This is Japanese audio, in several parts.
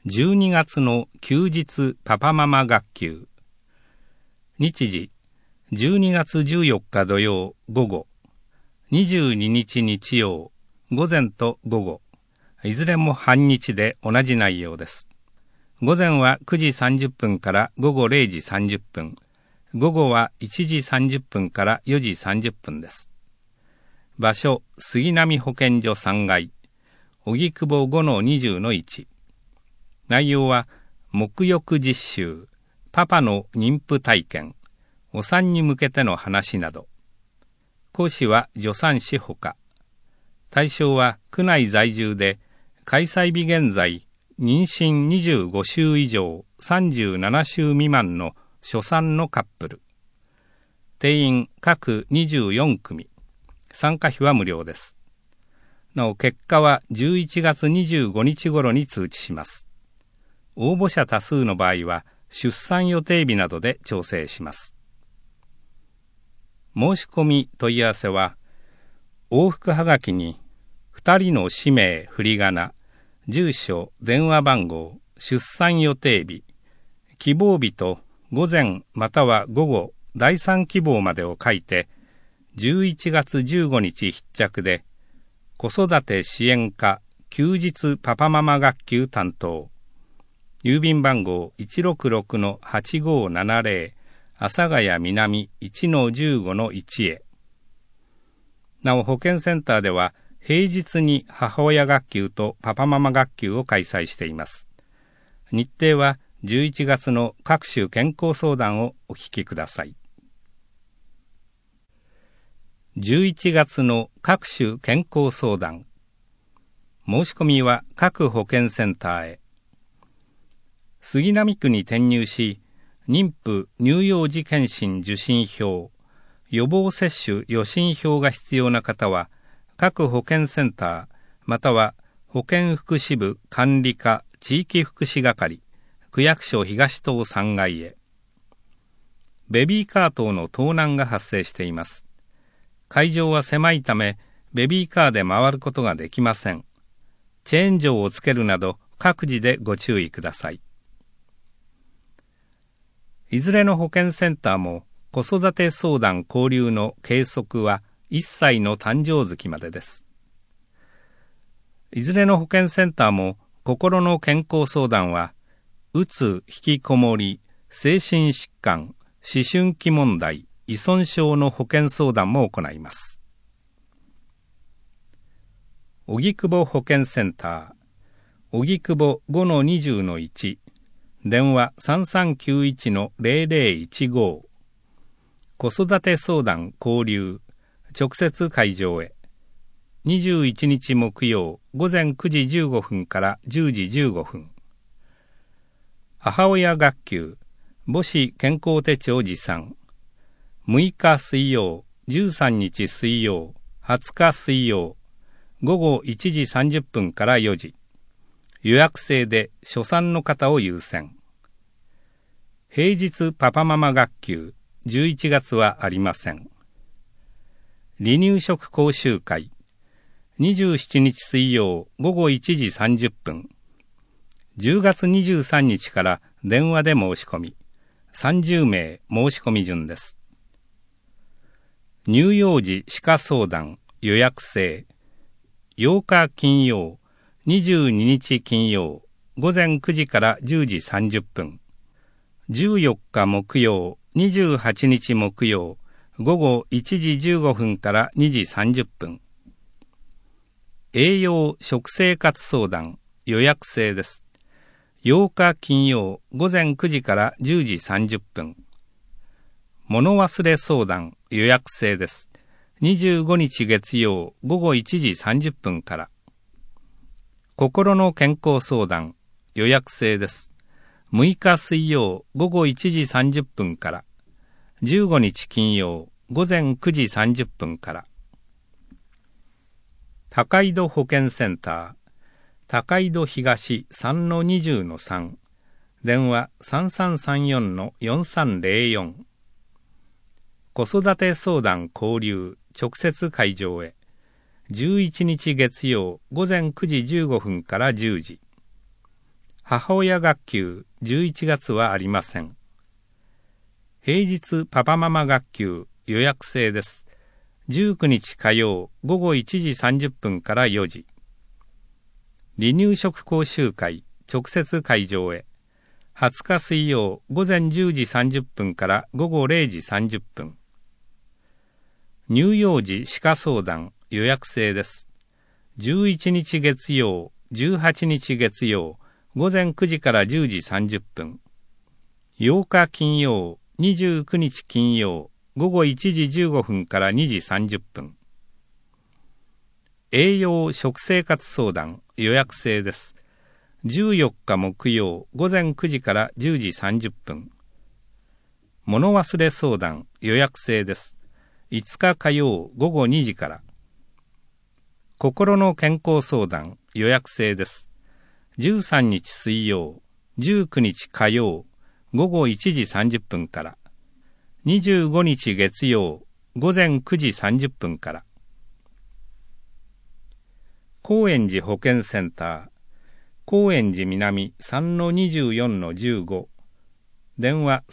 12月の休日パパママ学級。日時、12月14日土曜午後、22日日曜午前と午後、いずれも半日で同じ内容です。午前は9時30分から午後0時30分、午後は1時30分から4時30分です。場所、杉並保健所3階、荻窪 5-20-1。内容は、沐浴実習、パパの妊婦体験、お産に向けての話など。講師は助産師ほか。対象は区内在住で、開催日現在、妊娠25週以上、37週未満の初産のカップル。定員各24組。参加費は無料です。なお結果は11月25日頃に通知します。応募者多数の場合は出産予定日などで調整します。申し込み問い合わせは、往復はがきに2人の氏名、振り仮名、住所、電話番号、出産予定日、希望日と午前または午後第3希望までを書いて、11月15日必着で、子育て支援課休日パパママ学級担当、郵便番号 166-8570 阿佐ヶ谷南 1-15-1 へ。なお保健センターでは平日に母親学級とパパママ学級を開催しています。日程は11月の各種健康相談をお聞きください。11月の各種健康相談。申し込みは各保健センターへ。杉並区に転入し、妊婦乳幼児健診受診票、予防接種予診票が必要な方は、各保健センター、または保健福祉部管理課地域福祉係、区役所東棟3階へ。ベビーカー等の盗難が発生しています。会場は狭いため、ベビーカーで回ることができません。チェーン錠をつけるなど、各自でご注意ください。いずれの保健センターも、子育て相談交流の計測は1歳の誕生月までです。いずれの保健センターも、心の健康相談は、うつ、引きこもり、精神疾患、思春期問題、依存症の保健相談も行います。荻窪保健センター、荻窪 5-20-1、電話 3391-0015、子育て相談交流、直接会場へ。21日木曜午前9時15分から10時15分。母親学級、母子健康手帳持参。6日水曜、13日水曜、20日水曜、午後1時30分から4時。予約制で初産の方を優先。平日パパママ学級、11月はありません。離乳食講習会、27日水曜午後1時30分。10月23日から電話で申し込み、30名申し込み順です。乳幼児歯科相談予約制。8日金曜、22日金曜、午前9時から10時30分。14日木曜、28日木曜、午後1時15分から2時30分。栄養食生活相談予約制です。8日金曜、午前9時から10時30分。物忘れ相談予約制です。25日月曜午後1時30分から。心の健康相談予約制です。6日水曜午後1時30分から。15日金曜午前9時30分から。高井戸保健センター、高井戸東 3-20-3、電話 3334-4304。子育て相談交流直接会場へ。11日月曜午前9時15分から10時。 母親学級11月はありません。平日パパママ学級予約制です。19日火曜午後1時30分から4時。離乳食講習会直接会場へ。20日水曜午前10時30分から午後0時30分。乳幼児歯科相談予約制です。11日月曜、18日月曜、午前9時から10時30分。8日金曜、29日金曜、午後1時15分から2時30分。栄養食生活相談予約制です。14日木曜午前9時から10時30分。物忘れ相談予約制です。5日火曜午後2時から。心の健康相談予約制です。13日水曜、19日火曜午後1時30分から。25日月曜午前9時30分から。高円寺保健センター、高円寺南 3-24-15、電話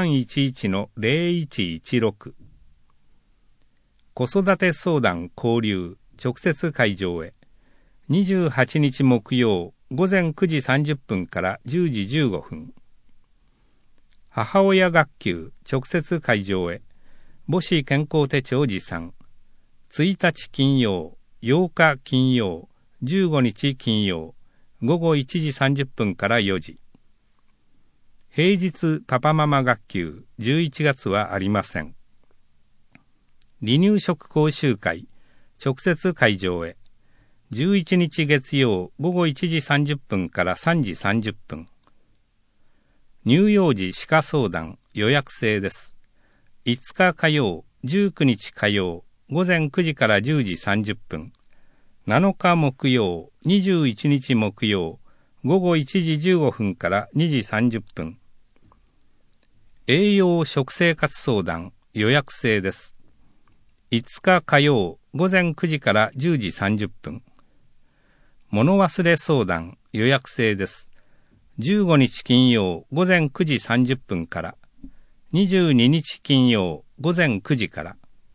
3311-0116。子育て相談交流直接会場へ。28日木曜午前9時30分から10時15分。母親学級直接会場へ。母子健康手帳持参。1日金曜、8日金曜、15日金曜、午後1時30分から4時。平日パパママ学級11月はありません。離乳食講習会直接会場へ。11日月曜午後1時30分から3時30分。乳幼児歯科相談予約制です。5日火曜、19日火曜、午前9時から10時30分。7日木曜、21日木曜、午後1時15分から2時30分。栄養食生活相談予約制です。5日火曜、午前9時から10時30分。物忘れ相談予約制です。15日金曜午前9時30分から。22日金曜午前9時から。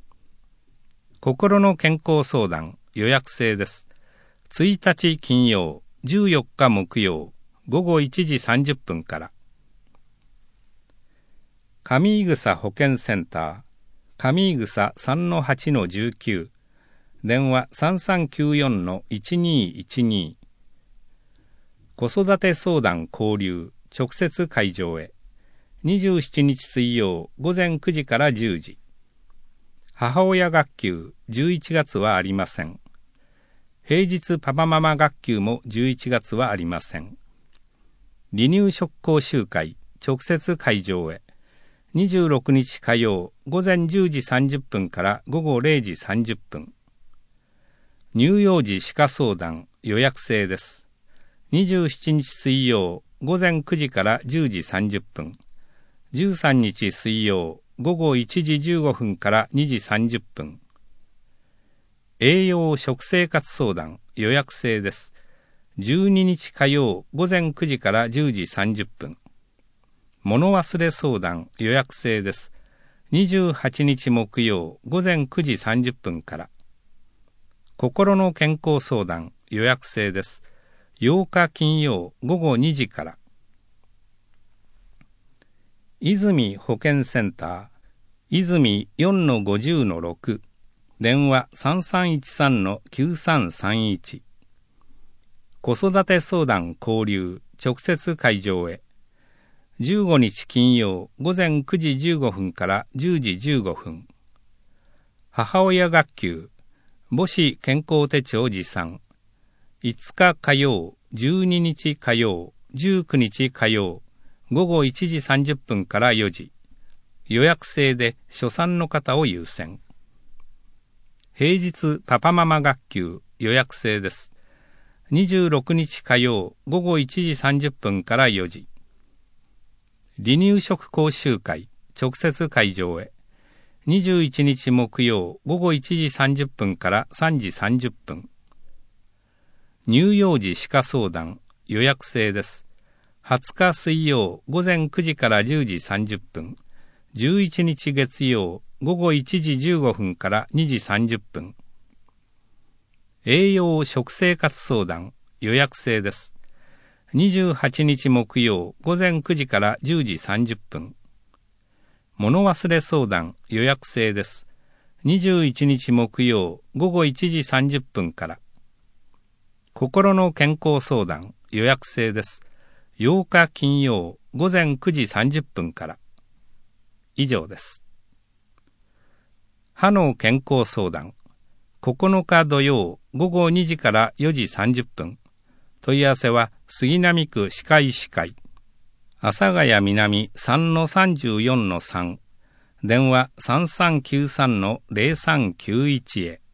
心の健康相談予約制です。1日金曜、14日木曜、午後1時30分から。上井草保健センター、上井草 3-8-19、電話 3394-1212。子育て相談交流直接会場へ。27日水曜午前9時から10時。母親学級11月はありません。平日パパママ学級も11月はありません。離乳食講習会直接会場へ。26日火曜午前10時30分から午後0時30分。乳幼児歯科相談予約制です。27日水曜午前9時から10時30分。13日水曜午後1時15分から2時30分。栄養食生活相談予約制です。12日火曜午前9時から10時30分。物忘れ相談予約制です。28日木曜午前9時30分から。心の健康相談予約制です。8日金曜午後2時から。泉保健センター、泉 4-50-6、電話 3313-9331。子育て相談交流直接会場へ。15日金曜午前9時15分から10時15分。母親学級母子健康手帳持参。5日火曜、12日火曜、19日火曜、午後1時30分から4時。予約制で初参の方を優先。平日パパママ学級予約制です。26日火曜午後1時30分から4時。離乳食講習会直接会場へ。21日木曜午後1時30分から3時30分。乳幼児歯科相談予約制です。 20日水曜午前9時から10時30分、11日月曜午後1時15分から2時30分。栄養食生活相談予約制です。28日木曜午前9時から10時30分。物忘れ相談予約制です。21日木曜午後1時30分から。心の健康相談予約制です。8日金曜午前9時30分から。以上です。歯の健康相談、9日土曜午後2時から4時30分。問い合わせは杉並区歯科医師会、阿佐ヶ谷南 3-34-3、電話 3393-0391 へ。